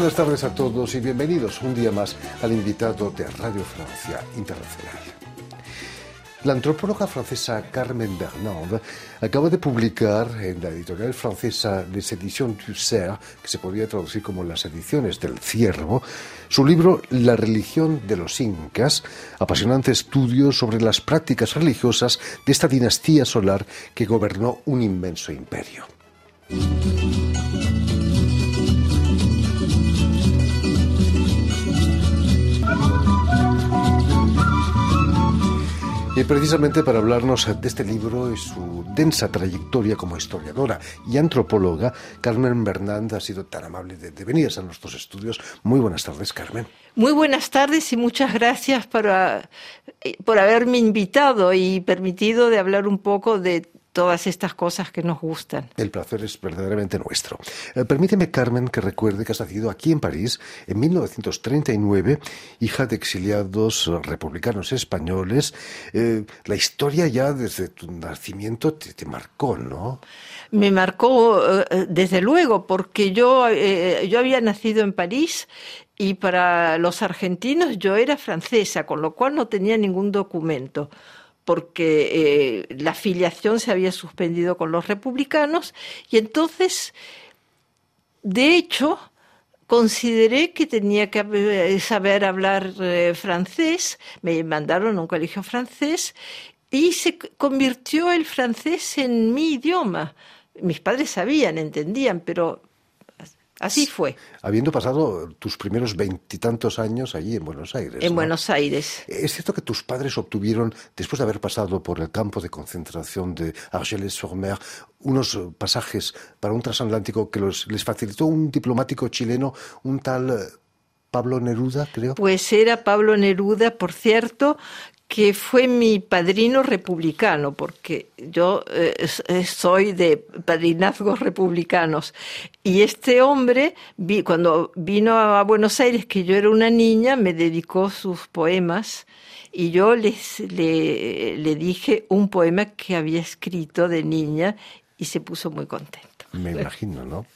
buenas tardes a todos y bienvenidos un día más al invitado de Radio Francia Internacional. La antropóloga francesa Carmen Bernand acaba de publicar en la editorial francesa Les Editions du Cerf, que se podría traducir como Las Ediciones del Ciervo, su libro La religión de los incas, apasionante estudio sobre las prácticas religiosas de esta dinastía solar que gobernó un inmenso imperio. Y precisamente para hablarnos de este libro y su densa trayectoria como historiadora y antropóloga, Carmen Bernand ha sido tan amable de venir a nuestros estudios. Muy buenas tardes, Carmen. Muy buenas tardes y muchas gracias por haberme invitado y permitido de hablar un poco de todas estas cosas que nos gustan. El placer es verdaderamente nuestro. Permíteme, Carmen, que recuerde que has nacido aquí en París en 1939, hija de exiliados republicanos españoles. La historia ya desde tu nacimiento te marcó, ¿no? Me marcó desde luego, porque yo había nacido en París y para los argentinos yo era francesa, con lo cual no tenía ningún documento, porque la filiación se había suspendido con los republicanos, y entonces, de hecho, consideré que tenía que saber hablar francés. Me mandaron a un colegio francés y se convirtió el francés en mi idioma. Mis padres sabían, entendían, pero así fue. Habiendo pasado tus primeros 20 y tantos años allí en Buenos Aires. En ¿no? Buenos Aires. ¿Es cierto que tus padres obtuvieron, después de haber pasado por el campo de concentración de Argelès-sur-Mer, unos pasajes para un transatlántico que les facilitó un diplomático chileno, un tal Pablo Neruda, creo? Pues era Pablo Neruda, por cierto, que fue mi padrino republicano, porque yo soy de padrinazgos republicanos. Y este hombre, cuando vino a Buenos Aires, que yo era una niña, me dedicó sus poemas, y yo le dije un poema que había escrito de niña, y se puso muy contento. Me imagino, ¿no?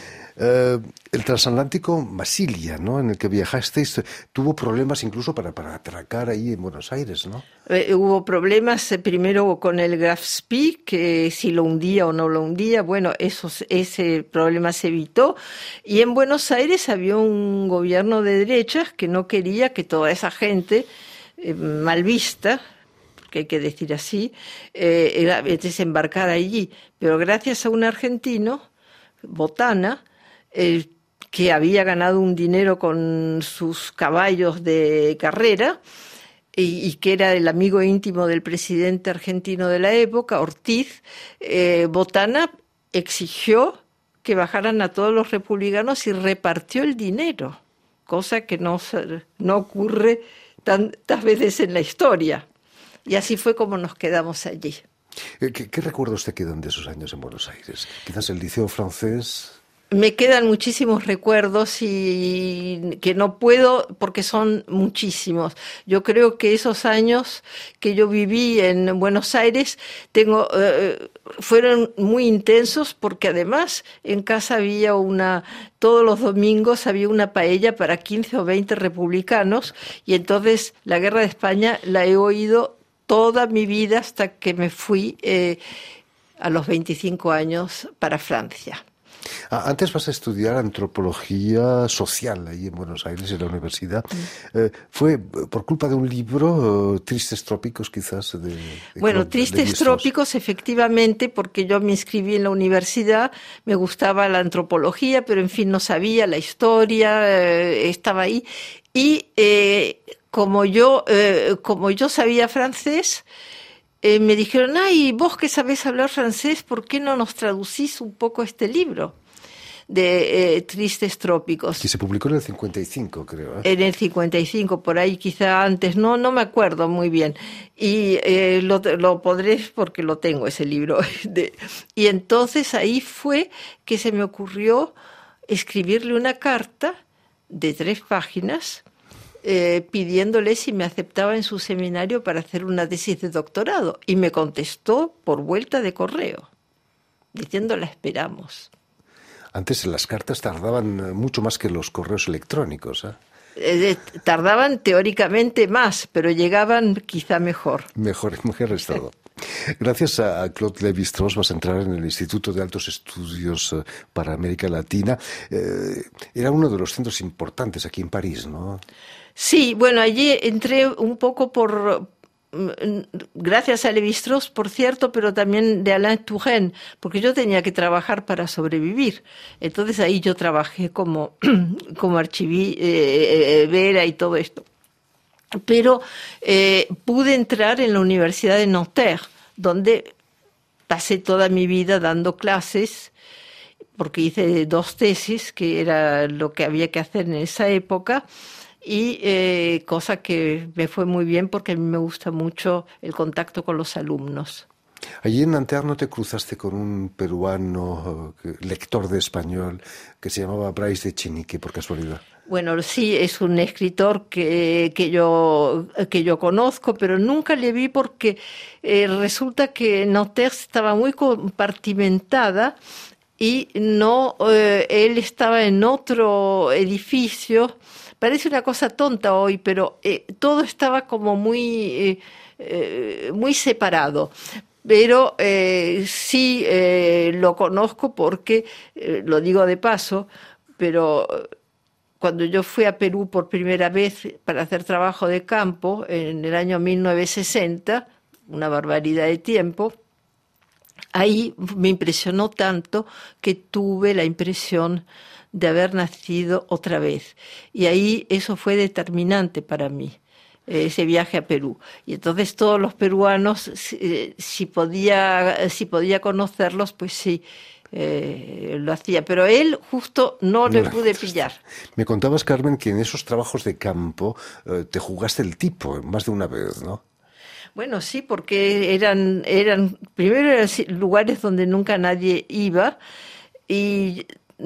El transatlántico Massilia, ¿no?, en el que viajasteis, tuvo problemas incluso para atracar ahí en Buenos Aires, ¿no? Hubo problemas primero con el Graf Spee, que si lo hundía o no lo hundía. Bueno, ese problema se evitó. Y en Buenos Aires había un gobierno de derechas que no quería que toda esa gente mal vista, que hay que decir así, desembarcar allí. Pero gracias a un argentino, Botana, que había ganado un dinero con sus caballos de carrera y que era el amigo íntimo del presidente argentino de la época, Ortiz, Botana exigió que bajaran a todos los republicanos y repartió el dinero, cosa que no ocurre tantas veces en la historia. Y así fue como nos quedamos allí. ¿Qué recuerdos te quedan de esos años en Buenos Aires? Quizás el liceo francés. Me quedan muchísimos recuerdos y que no puedo porque son muchísimos. Yo creo que esos años que yo viví en Buenos Aires fueron muy intensos, porque además en casa había todos los domingos había una paella para 15 o 20 republicanos, y entonces la Guerra de España la he oído toda mi vida hasta que me fui a los 25 años para Francia. Antes vas a estudiar antropología social ahí en Buenos Aires, en la universidad. ¿Fue por culpa de un libro, Tristes Trópicos, quizás? Bueno, Tristes Trópicos, efectivamente, porque yo me inscribí en la universidad, me gustaba la antropología, pero en fin no sabía la historia, estaba ahí. Y como yo sabía francés, me dijeron, ay, vos que sabés hablar francés, ¿por qué no nos traducís un poco este libro de Tristes Trópicos? Que se publicó en el 55, creo. En el 55, por ahí quizá antes, no me acuerdo muy bien. Y lo podré porque lo tengo, ese libro. Y entonces ahí fue que se me ocurrió escribirle una carta de 3 páginas, pidiéndole si me aceptaba en su seminario para hacer una tesis de doctorado, y me contestó por vuelta de correo diciendo la esperamos. Antes las cartas tardaban mucho más que los correos electrónicos, ¿eh? Tardaban teóricamente más, pero llegaban quizá mejor. Mejor estado. Gracias a Claude Lévi-Strauss vas a entrar en el Instituto de Altos Estudios para América Latina. Era uno de los centros importantes aquí en París, ¿no? Sí, bueno, allí entré un poco gracias a Lévi-Strauss, por cierto, pero también de Alain Touraine, porque yo tenía que trabajar para sobrevivir. Entonces ahí yo trabajé como archivera y todo esto. Pero pude entrar en la Universidad de Nanterre, donde pasé toda mi vida dando clases, porque hice 2 tesis, que era lo que había que hacer en esa época, y cosa que me fue muy bien porque a mí me gusta mucho el contacto con los alumnos. Allí en Nanterre no te cruzaste con un peruano lector de español que se llamaba Brais de Echenique, por casualidad. Bueno, sí, es un escritor que yo conozco, pero nunca le vi porque resulta que Nanterre estaba muy compartimentada y no, él estaba en otro edificio. Parece una cosa tonta hoy, pero todo estaba como muy separado. Pero sí lo conozco porque, lo digo de paso, pero cuando yo fui a Perú por primera vez para hacer trabajo de campo en el año 1960, una barbaridad de tiempo, ahí me impresionó tanto que tuve la impresión de haber nacido otra vez. Y ahí eso fue determinante para mí, ese viaje a Perú. Y entonces todos los peruanos, si podía conocerlos, pues sí, lo hacía. Pero él justo no le pude pillar. Me contabas, Carmen, que en esos trabajos de campo te jugaste el tipo más de una vez, ¿no? Bueno, sí, porque primero eran lugares donde nunca nadie iba, y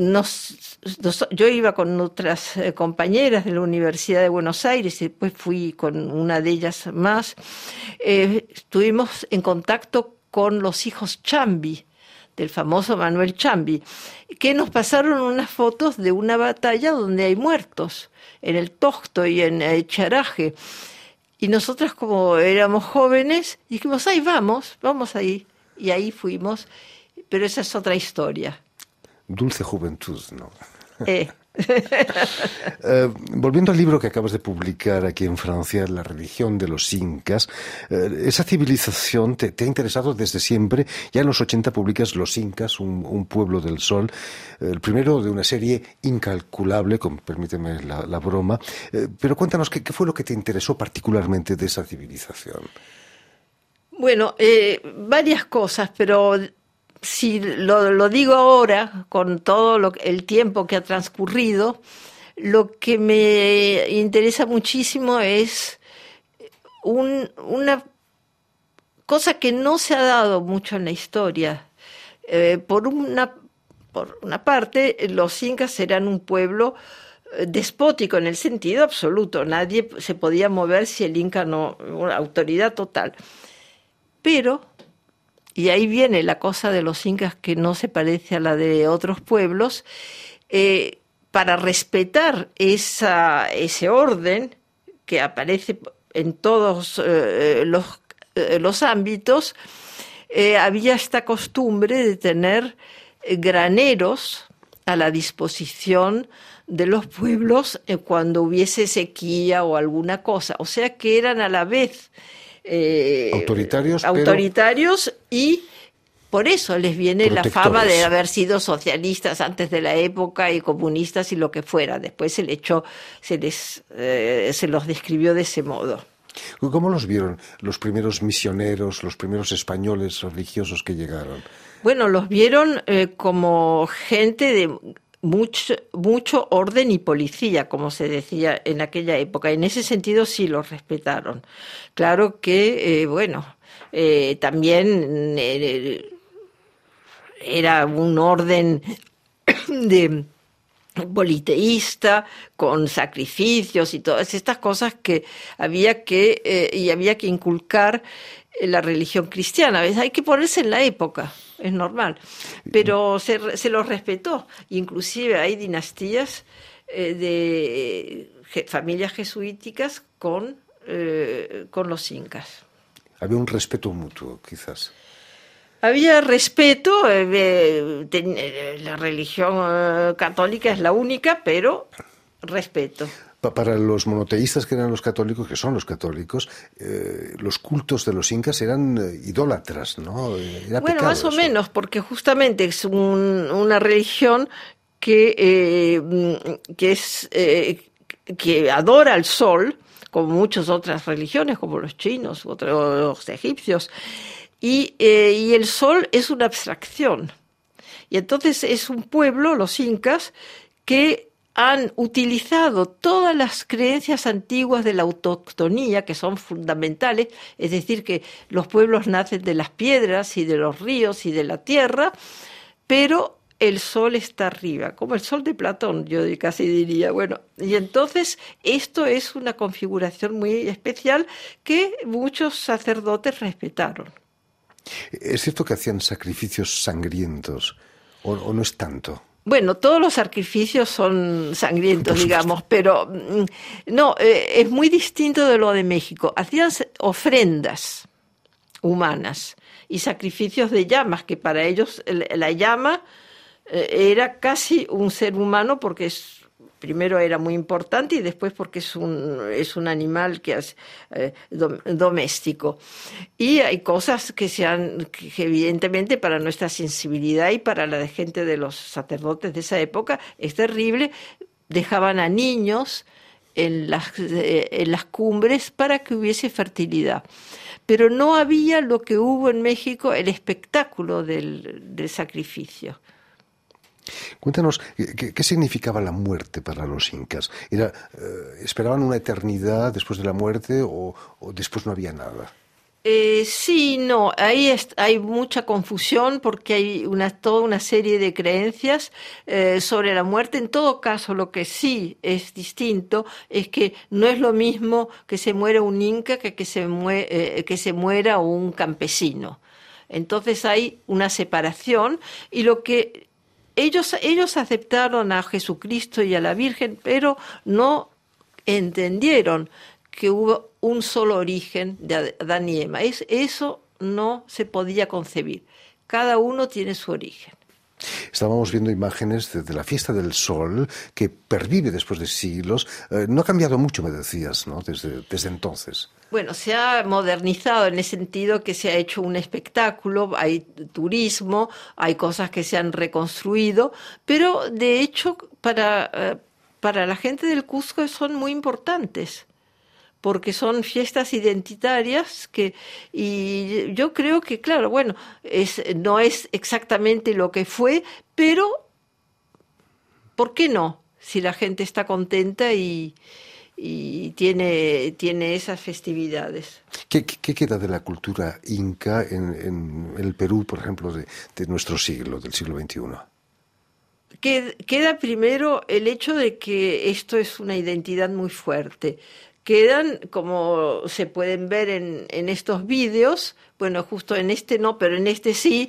yo iba con otras compañeras de la Universidad de Buenos Aires y después fui con una de ellas más. Estuvimos en contacto con los hijos Chambi, del famoso Manuel Chambi, que nos pasaron unas fotos de una batalla donde hay muertos, en el Tocto y en Charaje. Y nosotras, como éramos jóvenes, dijimos, ¡ay, vamos ahí! Y ahí fuimos, pero esa es otra historia. Dulce juventud, ¿no? Volviendo al libro que acabas de publicar aquí en Francia, La religión de los incas, esa civilización te ha interesado desde siempre. Ya en los 80 publicas Los Incas, un pueblo del sol, el primero de una serie incalculable, permíteme la broma, pero cuéntanos, ¿qué fue lo que te interesó particularmente de esa civilización? Bueno, varias cosas, pero si lo digo ahora, con todo el tiempo que ha transcurrido, lo que me interesa muchísimo es una cosa que no se ha dado mucho en la historia. Por una parte, los incas eran un pueblo despótico en el sentido absoluto. Nadie se podía mover si el inca no, una autoridad total. Pero, y ahí viene la cosa de los incas que no se parece a la de otros pueblos, para respetar ese orden que aparece en todos los ámbitos, había esta costumbre de tener graneros a la disposición de los pueblos cuando hubiese sequía o alguna cosa. O sea que eran a la vez autoritarios y por eso les viene la fama de haber sido socialistas antes de la época y comunistas y lo que fuera. Después se los describió de ese modo. ¿Cómo los vieron los primeros misioneros, los primeros españoles religiosos que llegaron? Bueno, los vieron como gente de mucho orden y policía, como se decía en aquella época. En ese sentido sí los respetaron. Claro que, también era un orden de politeísta, con sacrificios y todas estas cosas que había que inculcar la religión cristiana. ¿Ves? Hay que ponerse en la época. es normal. Pero se los respetó. Inclusive hay dinastías de familias jesuíticas con los incas. Había un respeto mutuo, quizás. Había respeto, la religión católica es la única, pero respeto. Para los monoteístas que eran los católicos, que son los católicos, los cultos de los incas eran idólatras, ¿no? Era bueno, pecado más o eso. menos, porque justamente es una religión que adora al sol, como muchas otras religiones, como los chinos, los egipcios, y el sol es una abstracción. Y entonces es un pueblo, los incas, que han utilizado todas las creencias antiguas de la autoctonía, que son fundamentales, es decir, que los pueblos nacen de las piedras y de los ríos y de la tierra, pero el sol está arriba, como el sol de Platón, yo casi diría. Bueno, y entonces esto es una configuración muy especial que muchos sacerdotes respetaron. ¿Es cierto que hacían sacrificios sangrientos o no es tanto? Bueno, todos los sacrificios son sangrientos, digamos, pero no, es muy distinto de lo de México. Hacían ofrendas humanas y sacrificios de llamas, que para ellos la llama era casi un ser humano, porque primero era muy importante y después porque es un animal que es doméstico. Y hay cosas que evidentemente para nuestra sensibilidad y para la gente de los sacerdotes de esa época es terrible. Dejaban a niños en las cumbres para que hubiese fertilidad. Pero no había lo que hubo en México, el espectáculo del sacrificio. Cuéntanos, ¿qué significaba la muerte para los incas? ¿Esperaban una eternidad después de la muerte o después no había nada? Sí, no, ahí hay mucha confusión porque hay toda una serie de creencias sobre la muerte. En todo caso, lo que sí es distinto es que no es lo mismo que se muera un inca que se muera un campesino. Entonces hay una separación y lo que ellos aceptaron a Jesucristo y a la Virgen, pero no entendieron que hubo un solo origen de Adán y Eva. Eso no se podía concebir. Cada uno tiene su origen. Estábamos viendo imágenes de la fiesta del sol que pervive después de siglos. No ha cambiado mucho, me decías, ¿no? Desde entonces. Bueno, se ha modernizado en el sentido que se ha hecho un espectáculo, hay turismo, hay cosas que se han reconstruido, pero de hecho para la gente del Cusco son muy importantes, porque son fiestas identitarias y yo creo que, claro, bueno, no es exactamente lo que fue, pero ¿por qué no? Si la gente está contenta y tiene esas festividades. ¿Qué queda de la cultura inca en el Perú, por ejemplo, de nuestro siglo, del siglo XXI? Queda primero el hecho de que esto es una identidad muy fuerte. Quedan, como se pueden ver en estos vídeos, bueno, justo en este no, pero en este sí,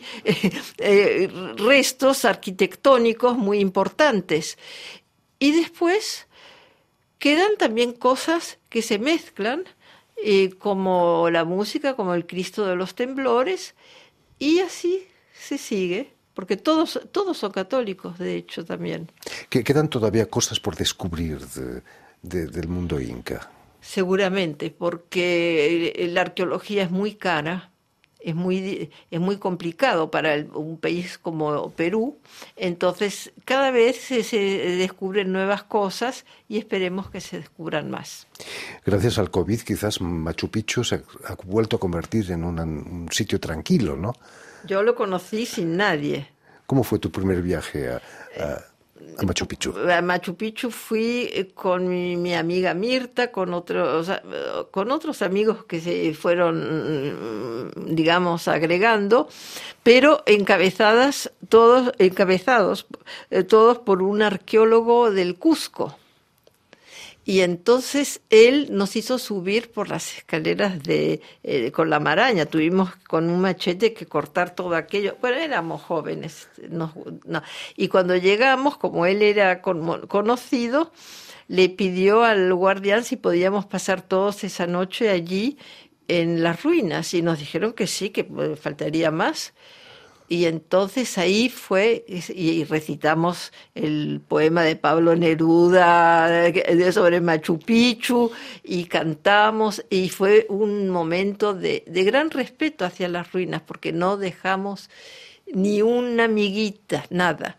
restos arquitectónicos muy importantes. Y después quedan también cosas que se mezclan, como la música, como el Cristo de los Temblores, y así se sigue, porque todos son católicos, de hecho, también. Quedan todavía cosas por descubrir del mundo inca. Seguramente, porque la arqueología es muy cara, es muy complicado para un país como Perú. Entonces, cada vez se descubren nuevas cosas y esperemos que se descubran más. Gracias al COVID, quizás Machu Picchu se ha vuelto a convertir en un sitio tranquilo, ¿no? Yo lo conocí sin nadie. ¿Cómo fue tu primer viaje a Machu Picchu? A Machu Picchu fui con mi amiga Mirta, con otros amigos que se fueron, digamos, agregando, pero encabezados todos por un arqueólogo del Cusco, Y entonces él nos hizo subir por las escaleras con la maraña. Tuvimos con un machete que cortar todo aquello. Bueno, éramos jóvenes. Y cuando llegamos, como él era conocido, le pidió al guardián si podíamos pasar todos esa noche allí en las ruinas. Y nos dijeron que sí, que faltaría más. Y entonces ahí fue, y recitamos el poema de Pablo Neruda sobre Machu Picchu, y cantamos, y fue un momento de gran respeto hacia las ruinas, porque no dejamos ni una miguita, nada,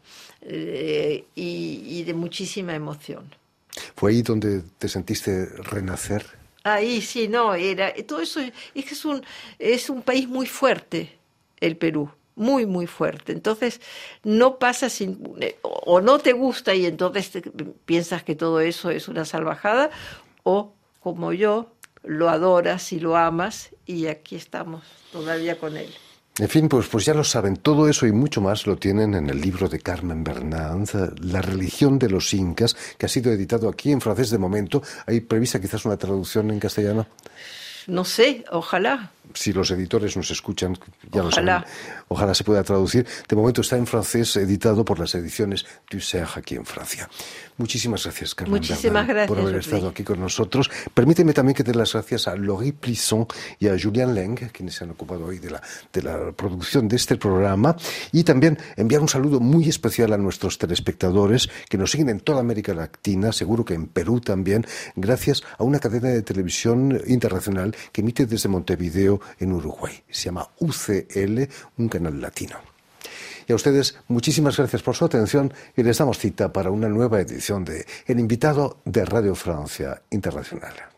y de muchísima emoción. ¿Fue ahí donde te sentiste renacer? Ahí sí, no, todo eso, es que es un país muy fuerte, el Perú. Muy, muy fuerte. Entonces, no pasa o no te gusta y entonces piensas que todo eso es una salvajada, o como yo, lo adoras y lo amas, y aquí estamos todavía con él. En fin, pues ya lo saben, todo eso y mucho más lo tienen en el libro de Carmen Bernal, La religión de los incas, que ha sido editado aquí en francés de momento. ¿Hay prevista quizás una traducción en castellano? No sé, ojalá. Si los editores nos escuchan, ya ojalá. Lo saben, ojalá se pueda traducir. De momento está en francés, editado por las ediciones du Cerf aquí en Francia. Muchísimas gracias, Carmen Bernal, por haber estado aquí con nosotros. Permíteme también que dé las gracias a Laurie Plisson y a Julien Leng, quienes se han ocupado hoy de la producción de este programa, y también enviar un saludo muy especial a nuestros telespectadores que nos siguen en toda América Latina, seguro que en Perú también, gracias a una cadena de televisión internacional que emite desde Montevideo en Uruguay. Se llama UCL, un canal latino. Y a ustedes, muchísimas gracias por su atención y les damos cita para una nueva edición de El Invitado de Radio Francia Internacional.